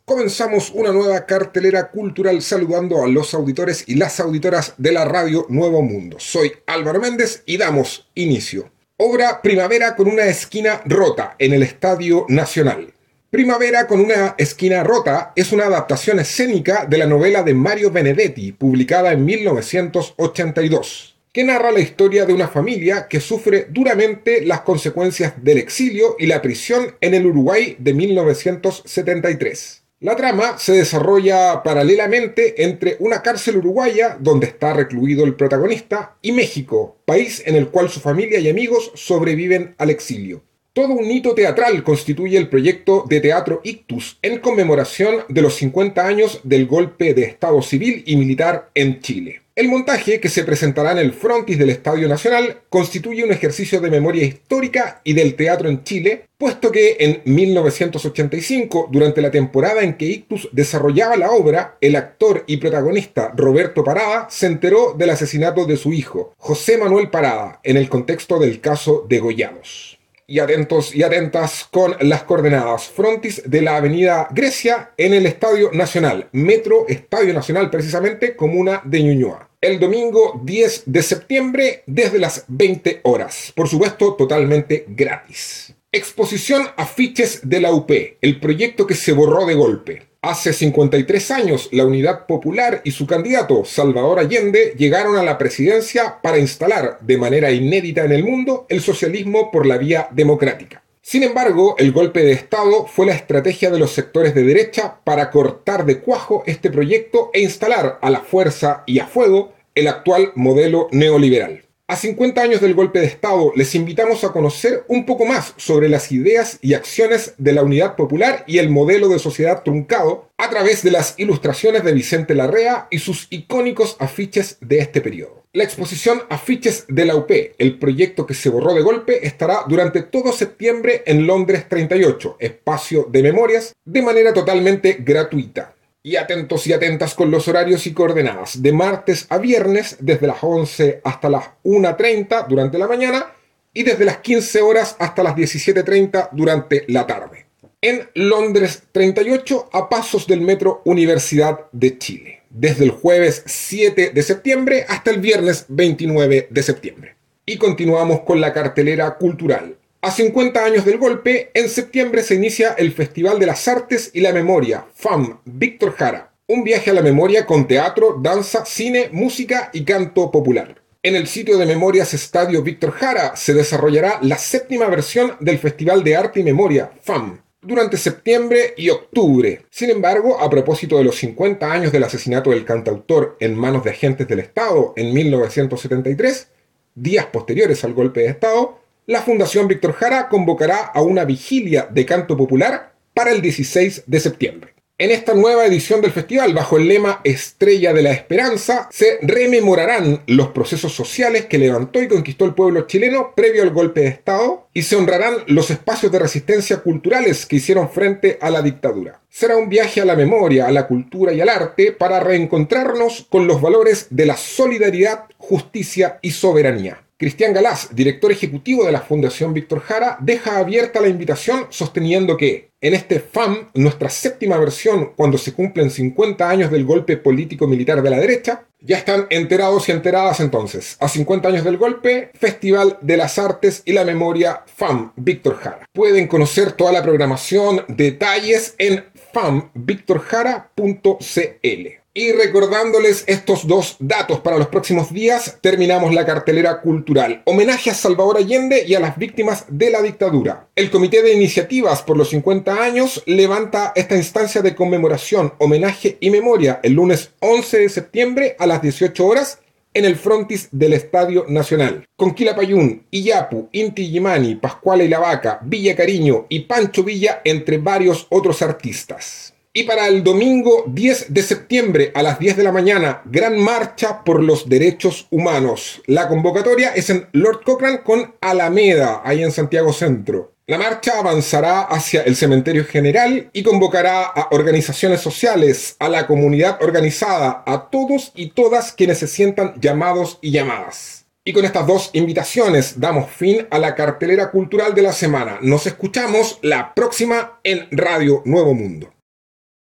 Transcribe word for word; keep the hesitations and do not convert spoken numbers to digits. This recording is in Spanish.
Comenzamos una nueva cartelera cultural saludando a los auditores y las auditoras de la radio Nuevo Mundo. Soy Álvaro Méndez y damos inicio. Obra Primavera con una esquina rota en el Estadio Nacional. Primavera con una esquina rota es una adaptación escénica de la novela de Mario Benedetti, publicada en mil novecientos ochenta y dos, que narra la historia de una familia que sufre duramente las consecuencias del exilio y la prisión en el Uruguay de mil novecientos setenta y tres. La trama se desarrolla paralelamente entre una cárcel uruguaya, donde está recluido el protagonista, y México, país en el cual su familia y amigos sobreviven al exilio. Todo un hito teatral constituye el proyecto de teatro Ictus en conmemoración de los cincuenta años del golpe de Estado civil y militar en Chile. El montaje, que se presentará en el frontis del Estadio Nacional, constituye un ejercicio de memoria histórica y del teatro en Chile, puesto que en mil novecientos ochenta y cinco, durante la temporada en que Ictus desarrollaba la obra, el actor y protagonista Roberto Parada se enteró del asesinato de su hijo, José Manuel Parada, en el contexto del caso Degollados. Y atentos y atentas con las coordenadas: frontis de la avenida Grecia en el Estadio Nacional, Metro Estadio Nacional precisamente, comuna de Ñuñoa. El domingo diez de septiembre desde las veinte horas, por supuesto totalmente gratis. Exposición Afiches de la U P, el proyecto que se borró de golpe. Hace cincuenta y tres años, la Unidad Popular y su candidato, Salvador Allende, llegaron a la presidencia para instalar, de manera inédita en el mundo, el socialismo por la vía democrática. Sin embargo, el golpe de Estado fue la estrategia de los sectores de derecha para cortar de cuajo este proyecto e instalar a la fuerza y a fuego el actual modelo neoliberal. A cincuenta años del golpe de Estado, les invitamos a conocer un poco más sobre las ideas y acciones de la Unidad Popular y el modelo de sociedad truncado a través de las ilustraciones de Vicente Larrea y sus icónicos afiches de este periodo. La exposición Afiches de la U P, el proyecto que se borró de golpe, estará durante todo septiembre en Londres treinta y ocho, espacio de memorias, de manera totalmente gratuita. Y atentos y atentas con los horarios y coordenadas. De martes a viernes, desde las once hasta las una treinta durante la mañana y desde las quince horas hasta las diecisiete treinta durante la tarde. En Londres treinta y ocho, a pasos del metro Universidad de Chile. Desde el jueves siete de septiembre hasta el viernes veintinueve de septiembre. Y continuamos con la cartelera cultural. A cincuenta años del golpe, en septiembre se inicia el Festival de las Artes y la Memoria, F A M, Víctor Jara. Un viaje a la memoria con teatro, danza, cine, música y canto popular. En el sitio de Memorias Estadio Víctor Jara se desarrollará la séptima versión del Festival de Arte y Memoria, F A M, durante septiembre y octubre. Sin embargo, a propósito de los cincuenta años del asesinato del cantautor en manos de agentes del Estado en mil novecientos setenta y tres, días posteriores al golpe de Estado, la Fundación Víctor Jara convocará a una vigilia de canto popular para el dieciséis de septiembre. En esta nueva edición del festival, bajo el lema Estrella de la Esperanza, se rememorarán los procesos sociales que levantó y conquistó el pueblo chileno previo al golpe de Estado y se honrarán los espacios de resistencia culturales que hicieron frente a la dictadura. Será un viaje a la memoria, a la cultura y al arte para reencontrarnos con los valores de la solidaridad, justicia y soberanía. Cristian Galaz, director ejecutivo de la Fundación Víctor Jara, deja abierta la invitación sosteniendo que en este F A M, nuestra séptima versión, cuando se cumplen cincuenta años del golpe político-militar de la derecha, ya están enterados y enteradas entonces. A cincuenta años del golpe, Festival de las Artes y la Memoria F A M Víctor Jara. Pueden conocer toda la programación, detalles en fam víctor jara punto c l. Y recordándoles estos dos datos para los próximos días, terminamos la cartelera cultural. Homenaje a Salvador Allende y a las víctimas de la dictadura. El Comité de Iniciativas por los cincuenta años levanta esta instancia de conmemoración, homenaje y memoria el lunes once de septiembre a las dieciocho horas en el frontis del Estadio Nacional. Con Quilapayún, Iyapu, Inti Illimani, Pascuala y la Vaca, Villa Cariño y Pancho Villa, entre varios otros artistas. Y para el domingo diez de septiembre a las diez de la mañana, gran marcha por los derechos humanos. La convocatoria es en Lord Cochrane con Alameda, ahí en Santiago Centro. La marcha avanzará hacia el Cementerio General y convocará a organizaciones sociales, a la comunidad organizada, a todos y todas quienes se sientan llamados y llamadas. Y con estas dos invitaciones damos fin a la cartelera cultural de la semana. Nos escuchamos la próxima en Radio Nuevo Mundo.